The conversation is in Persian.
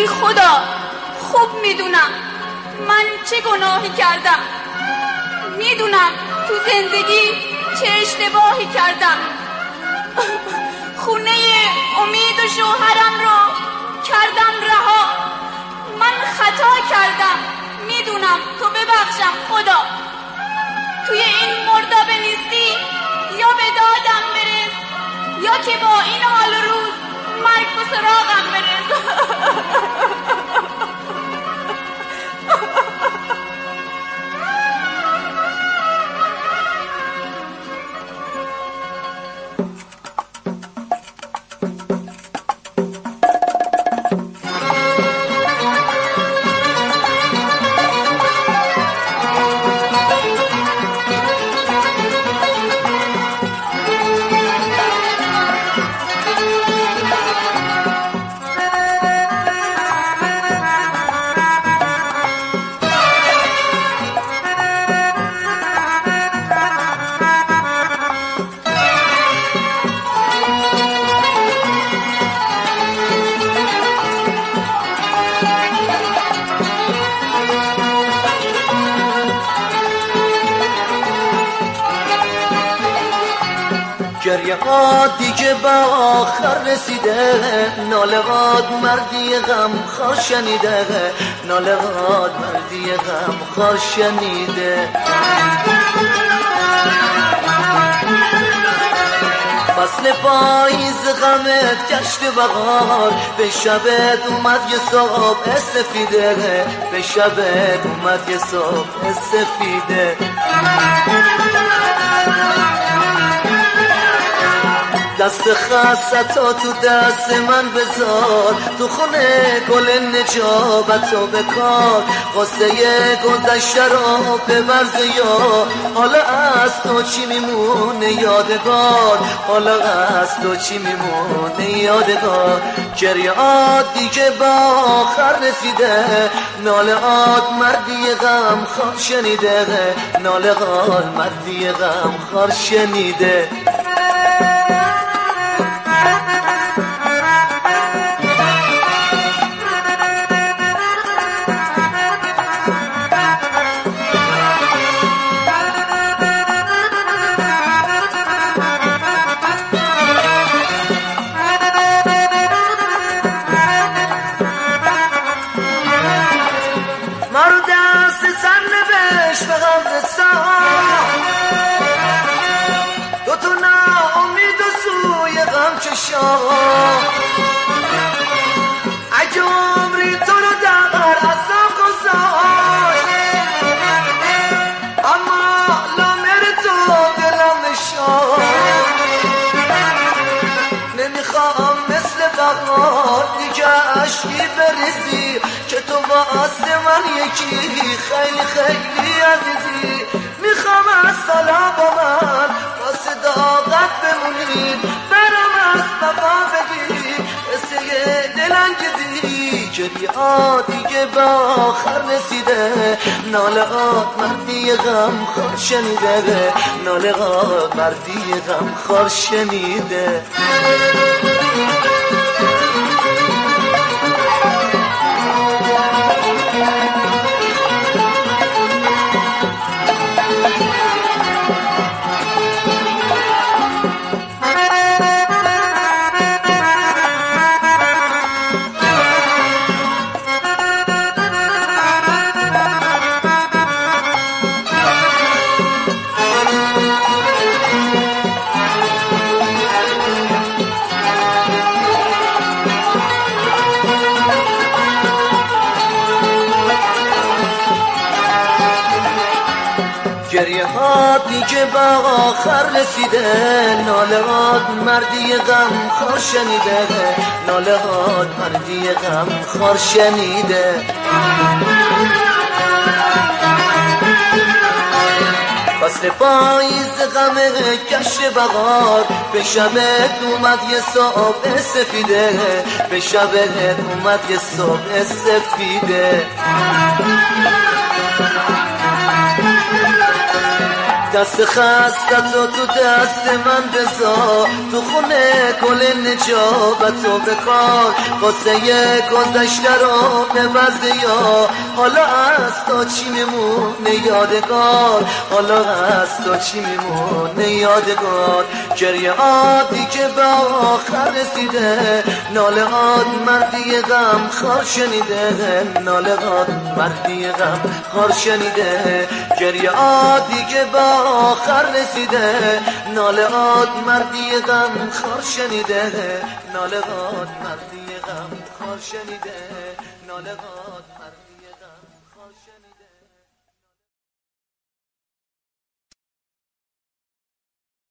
ای خدا خوب میدونم من چه گناهی کردم، میدونم تو زندگی چه اشتباهی کردم. خونه امید و شوهرم رو کردم رها. من خطا کردم، میدونم، تو ببخشم خدا. توی این مردابه نیستی یا به دادم برس یا که با این حال روز مرگ به سراغم برس. گریه ها دیگه به آخر رسیده، ناله هات مردی غم خوار شنیده، ناله هات مردی غم خوار شنیده. فصل پاییز غمت گشت بهار، به شبت اومد یه صبح سفیده، به شبت اومد یه صبح سفیده. دست خستتا تو دست من بذار، تو خونه گل نجابت رو بکار، قصه گذشته رو ببرز یا حالا از تو چی میمونه یادگار، حالا از تو چی میمونه یادگار. گریه‌ات دیگه به آخر رسیده، ناله‌ات مردی غم خوار شنیده، ناله‌ات مردی غم خوار شنیده. مرو دست سر نبش به قبرستان، تو ناامید و سوی غم چشان، اگه عمری تو رو در عذاب گذاشت، اما لامر تو دلم نشان. نمیخوام مثل بهار دیگه عشقی بریزی، که تو واسه من یکی خیلی خیلی عزیزی. میخوام از سالا با من واسه داغت بمونی، برام از بقا بگی قصه دلانگیزی. گریه‌ات دیگه به آخر رسیده، ناله‌ات مردی غم خوار شنیده، ناله‌ات مردی غم خوار شنیده. گریه‌ات دیگه به آخر رسیده، ناله‌ات مردی غم خوار شنیده، ناله‌ات مردی غم خوار شنیده. فصل پاییز غم گشت بهار، به شبت اومد یه صبح سفیده، به شبت اومد یه صبح سفیده. دست خستتو تو دست من بذار، تو خونه گل نجابتو بکار، قصه گذشته رو ببرد یا حالا از تو چی میمونه یادگار، حالا از تو چی میمونه یادگار. گریه عادی که به آخر رسیده، ناله آد مردی غم خار شنیده، ناله آد مردی غم خار شنیده. گریه عادی که به آخر رسیده، ناله آد مردی غم خار شنیده، ناله آد مردی غم خار شنیده، ناله آد مردی غم خار شنیده.